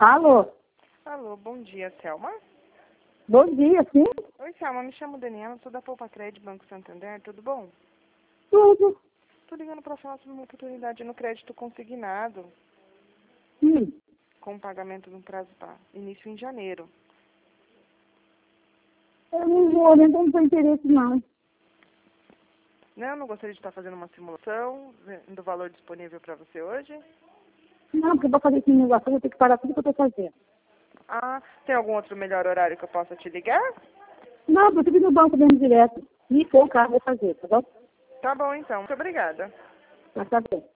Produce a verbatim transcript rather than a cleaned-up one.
Alô? Alô, bom dia, Selma. Bom dia, sim? Oi, Selma, me chamo Daniela, sou da Poupa Crédito, Banco Santander, tudo bom? Tudo. Tô ligando para falar sobre uma oportunidade no crédito consignado, Sim. com pagamento no prazo para início em janeiro. Eu não vou, nem não tenho interesse, não. Né, eu não gostaria de estar fazendo uma simulação do valor disponível para você hoje. Não, porque para fazer esse negócio eu vou ter que parar tudo que eu estou fazendo. Ah, tem algum outro melhor horário que eu possa te ligar? Não, eu preciso ir no banco mesmo direto. E for o carro, vou fazer, tá bom? Tá bom, então. Muito obrigada. Tá, tá bem.